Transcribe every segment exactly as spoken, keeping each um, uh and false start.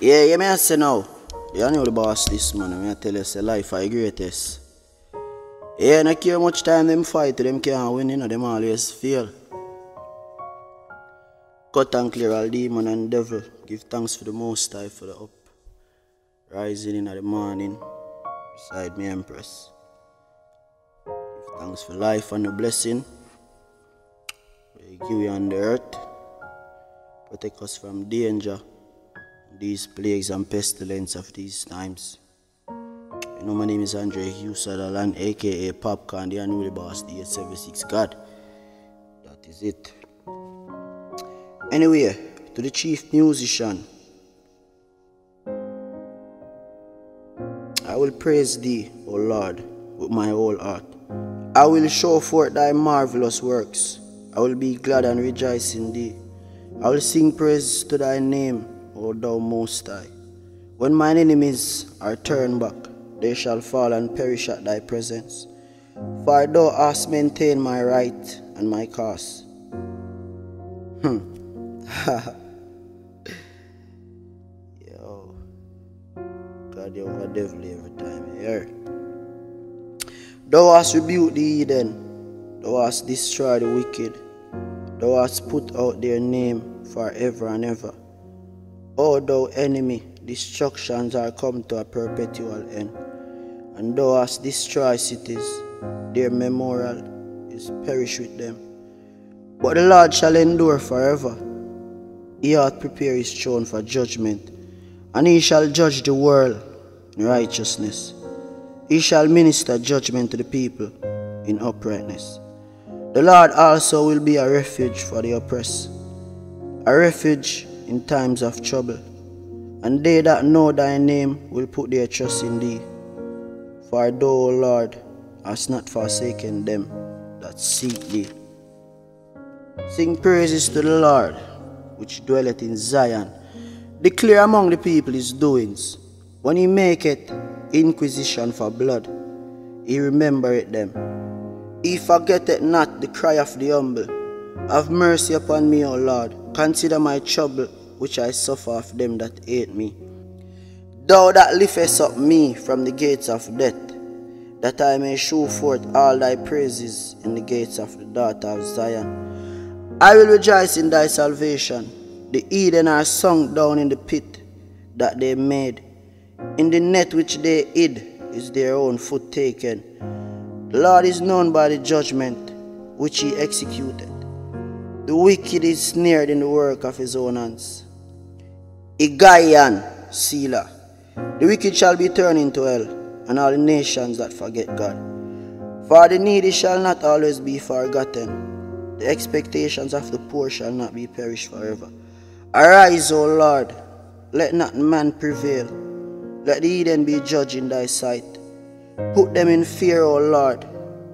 Yeah, yeah, me I say now. You know the boss this man, I tell you say life are the greatest. Yeah, no care much time them fight, them can't win, you know, them always fail. Cut and clear all demon and devil. Give thanks for the most high for the up. Rising in the morning, beside me empress. Give thanks for life and the blessing. We give you on the earth. Protect us from danger, these plagues and pestilence of these times. You know, my name is Andre Hugh Sutherland, aka Popcorn, the unruly boss, the eight seven six God. That is it. Anyway, to the chief musician, I will praise thee, O Lord, with my whole heart. I will show forth thy marvelous works. I will be glad and rejoice in thee. I will sing praise to thy name, O thou most high. When mine enemies are turned back, they shall fall and perish at thy presence. For thou hast maintained my right and my cause. Hmm. Yo. God, you're a devil every time you hear. Thou hast rebuked the heathen. Thou hast destroyed the wicked. Thou hast put out their name forever and ever. O thou enemy, destructions are come to a perpetual end. And thou hast destroyed cities, their memorial is perished with them. But the Lord shall endure forever. He hath prepared his throne for judgment, and he shall judge the world in righteousness. He shall minister judgment to the people in uprightness. The Lord also will be a refuge for the oppressed, a refuge in times of trouble. And they that know thy name will put their trust in thee. For thou, O Lord, hast not forsaken them that seek thee. Sing praises to the Lord, which dwelleth in Zion. Declare among the people his doings. When he maketh inquisition for blood, he remembereth them. He forgetteth not the cry of the humble. Have mercy upon me, O Lord. Consider my trouble, which I suffer of them that hate me. Thou that liftest up me from the gates of death, that I may shew forth all thy praises in the gates of the daughter of Zion. I will rejoice in thy salvation. The heathen are sunk down in the pit that they made. In the net which they hid is their own foot taken. The Lord is known by the judgment which he executed. The wicked is snared in the work of his own hands. Igayan, Selah. The wicked shall be turned into hell, and all the nations that forget God. For the needy shall not always be forgotten. The expectations of the poor shall not be perished forever. Arise, O Lord, let not man prevail. Let the heathen be judged in thy sight. Put them in fear, O Lord.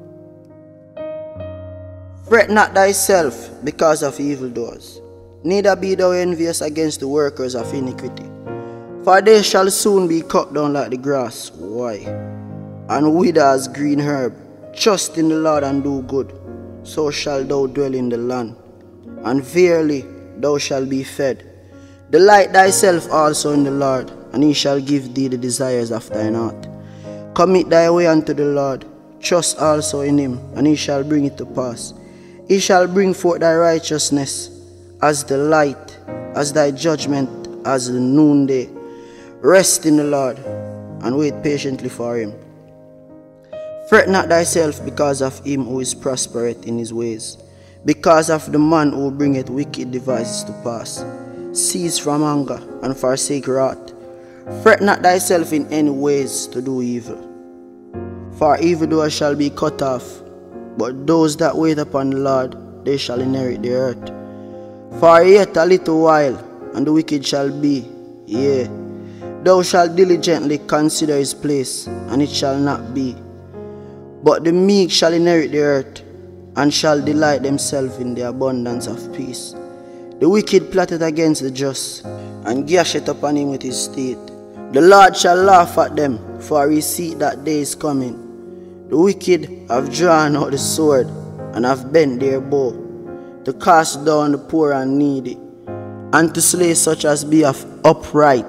Fret not thyself because of evildoers, neither be thou envious against the workers of iniquity. For they shall soon be cut down like the grass, why? And wither as green herb. Trust in the Lord and do good, so shall thou dwell in the land, and verily thou shalt be fed. Delight thyself also in the Lord, and he shall give thee the desires of thine heart. Commit thy way unto the Lord, trust also in him, and he shall bring it to pass. He shall bring forth thy righteousness as the light, as thy judgment as the noonday. Rest in the Lord, and wait patiently for him. Fret not thyself because of him who is prospereth in his ways, because of the man who bringeth wicked devices to pass. Cease from anger, and forsake wrath. Fret not thyself in any ways to do evil. For evildoers shall be cut off, but those that wait upon the Lord, they shall inherit the earth. For yet a little while, and the wicked shall be, yea, thou shalt diligently consider his place, and it shall not be. But the meek shall inherit the earth, and shall delight themselves in the abundance of peace. The wicked plotted against the just, and gasheth upon him with his teeth. The Lord shall laugh at them, for he see that day is coming. The wicked have drawn out the sword, and have bent their bow, to cast down the poor and needy, and to slay such as be of upright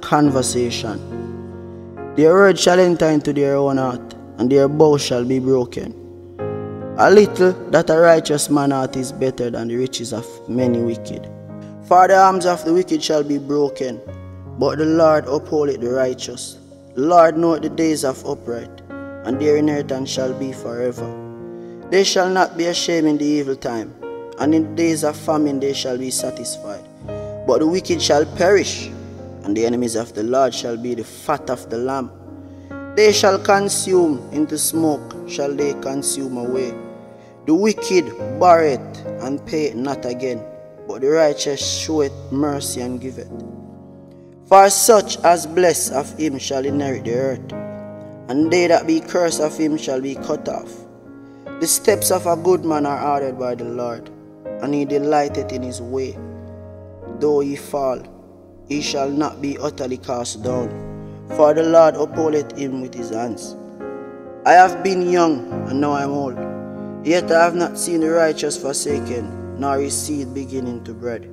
conversation. Their word shall enter into their own heart, and their bow shall be broken. A little that a righteous man hath is better than the riches of many wicked. For the arms of the wicked shall be broken, but the Lord upholdeth the righteous. The Lord knoweth the days of upright, and their inheritance shall be forever. They shall not be ashamed in the evil time, and in the days of famine they shall be satisfied. But the wicked shall perish, and the enemies of the Lord shall be the fat of the lamb. They shall consume, into smoke shall they consume away. The wicked borroweth and payeth not again, but the righteous showeth mercy and giveth. For such as bless of him shall inherit the earth, and they that be cursed of him shall be cut off. The steps of a good man are ordered by the Lord, and he delighteth in his way. Though he fall, he shall not be utterly cast down, for the Lord upholdeth him with his hands. I have been young, and now I am old, yet I have not seen the righteous forsaken, nor his seed beginning to bread.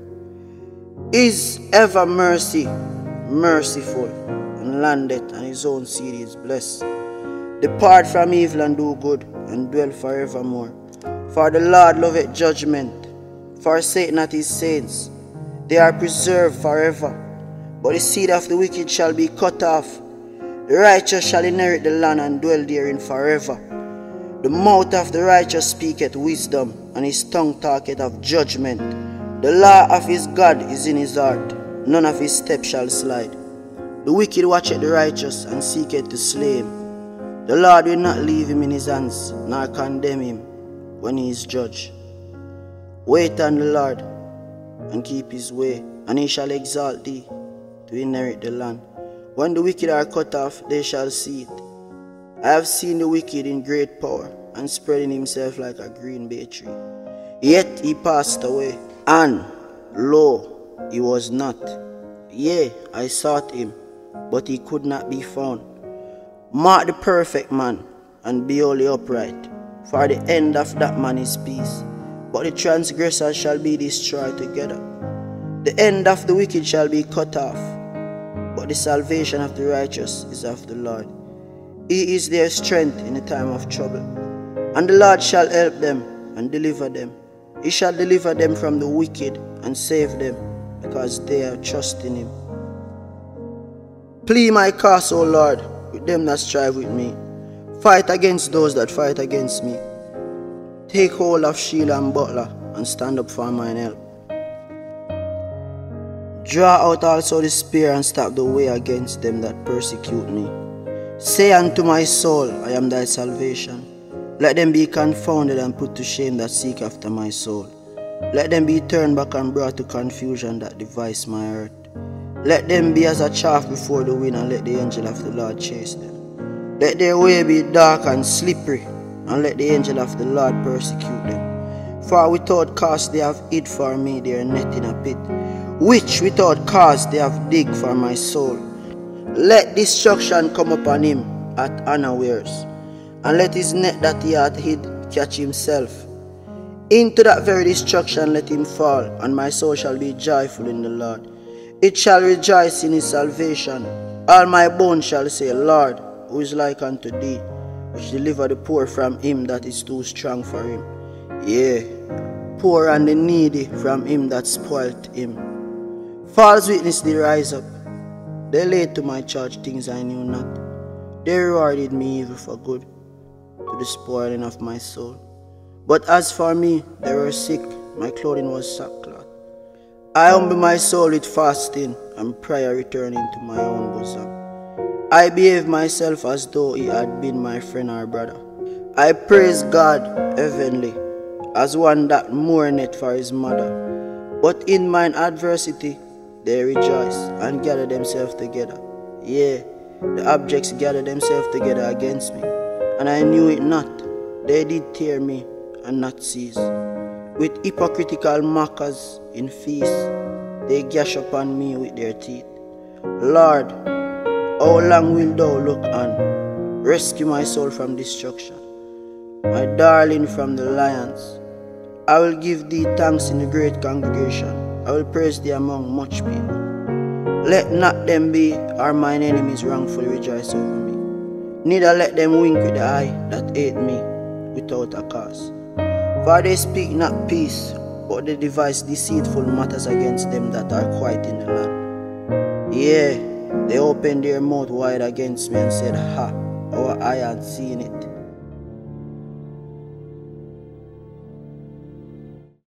Is ever mercy merciful, and landeth, and his own seed is blessed. Depart from evil and do good, and dwell forevermore. For the Lord loveth judgment. Forsake not his saints. They are preserved forever. But the seed of the wicked shall be cut off. The righteous shall inherit the land and dwell therein forever. The mouth of the righteous speaketh wisdom, and his tongue talketh of judgment. The law of his God is in his heart. None of his steps shall slide. The wicked watcheth the righteous, and seeketh to slay him. The Lord will not leave him in his hands, nor condemn him when he is judged. Wait on the Lord, and keep his way, and he shall exalt thee to inherit the land. When the wicked are cut off, they shall see it. I have seen the wicked in great power, and spreading himself like a green bay tree. Yet he passed away, and lo, he was not. Yea, I sought him, but he could not be found. Mark the perfect man, and be wholly upright, for the end of that man is peace. But the transgressors shall be destroyed together. The end of the wicked shall be cut off, but the salvation of the righteous is of the Lord. He is their strength in the time of trouble. And the Lord shall help them and deliver them. He shall deliver them from the wicked and save them, because they have trust in him. Plead my cause, O Lord, with them that strive with me. Fight against those that fight against me. Take hold of shield and buckler, and stand up for mine help. Draw out also the spear, and stop the way against them that persecute me. Say unto my soul, I am thy salvation. Let them be confounded and put to shame that seek after my soul. Let them be turned back and brought to confusion that devise my hurt. Let them be as a chaff before the wind, and let the angel of the Lord chase them. Let their way be dark and slippery, and let the angel of the Lord persecute them. For without cause they have hid for me their net in a pit, which without cause they have digged for my soul. Let destruction come upon him at unawares, and let his net that he hath hid catch himself. Into that very destruction let him fall, and my soul shall be joyful in the Lord. It shall rejoice in his salvation. All my bones shall say, Lord, who is like unto thee, which deliver the poor from him that is too strong for him. Yea, poor and the needy from him that spoilt him. False witness did rise up. They laid to my charge things I knew not. They rewarded me evil for good, to the spoiling of my soul. But as for me, they were sick, my clothing was sackcloth. I humble my soul with fasting, and prayer returning to my own bosom. I behaved myself as though he had been my friend or brother. I praise God heavenly, as one that mourneth for his mother. But in mine adversity they rejoice, and gather themselves together. Yea, the objects gather themselves together against me, and I knew it not. They did tear me, and not cease. With hypocritical mockers in feast, they gash upon me with their teeth. Lord, how long wilt thou look on? Rescue my soul from destruction, my darling from the lions. I will give thee thanks in the great congregation. I will praise thee among much people. Let not them be, or mine enemies wrongfully rejoice over me. Neither let them wink with the eye that hate me without a cause. For they speak not peace, but they devise deceitful matters against them that are quiet in the land. Yeah, they opened their mouth wide against me and said, Ha, our eye had seen it.